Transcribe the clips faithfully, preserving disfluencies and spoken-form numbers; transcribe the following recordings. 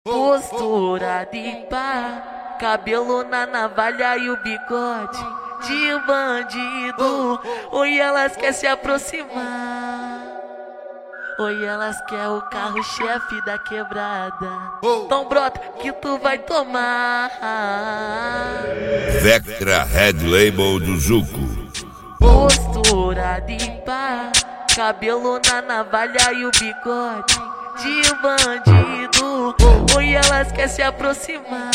Postura de pá, cabelo na navalha e o bigode de bandido. Oi, elas quer se aproximar. Oi, elas quer o carro-chefe da quebrada. Então brota que tu vai tomar. Vectra Red Label do Zuko. Postura de pá, cabelo na navalha e o bigode de bandido. Oi, elas quer se aproximar.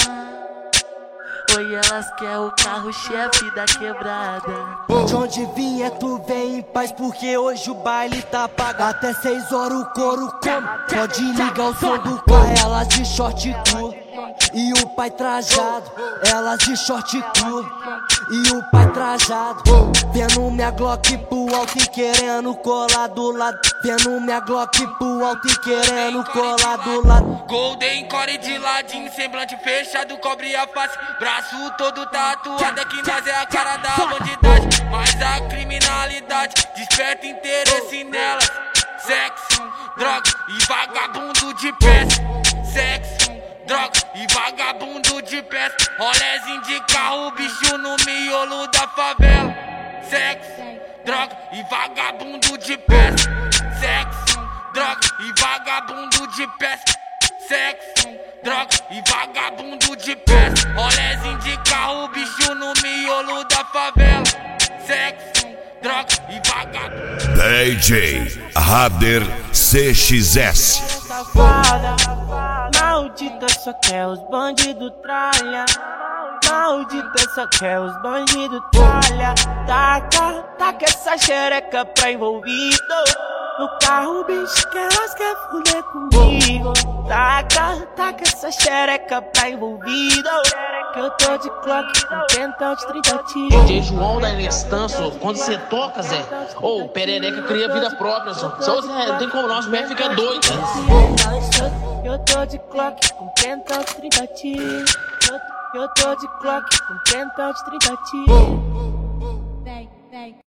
Oi, elas quer o carro-chefe da quebrada. De onde vinha tu vem em paz, porque hoje o baile tá pago. Até seis horas o couro come. Pode ligar o som do carro, elas de short tu e o pai trajado. Elas de short tu e o pai trajado. Vendo minha Glock pro alto e querendo colar do lado. Vendo minha Glock pro alto e querendo colar do lado. Golden Core de ladinho, semblante fechado, cobre a face. Braço todo tatuado, é que nós é a cara da bandidagem. Mas a criminalidade desperta interesse nelas. Sexo, droga e vagabundo de peça. Sexo, droga e vagabundo de peça. Rolezinho de carro, bicho no miolo da favela. Sexo, droga e vagabundo de peça. Sexo, droga e vagabundo de peça. Sexo, droga e vagabundo de peça. Rolezinho de carro, bicho no miolo da favela. Sexo, droga e vagabundo. D J Rader C X S. Safada, maldita só quer os bandidos tralha. Maldita só quer os bandidos tralha. Taca, taca essa xereca pra envolvido. No carro, bicho, que elas quer fuder comigo. Taca, taca essa xereca pra envolvido. Que eu tô de clock com pentão de trinta tiros. D J João da Inestanço, quando você toca, Zé, ô, oh, perereca cria vida própria, só. Só Zé, não tem como não, as mulheres ficam doidas. Eu tô de clock com pentão de trinta tiros. Eu tô de clock com pentão de trinta tiros.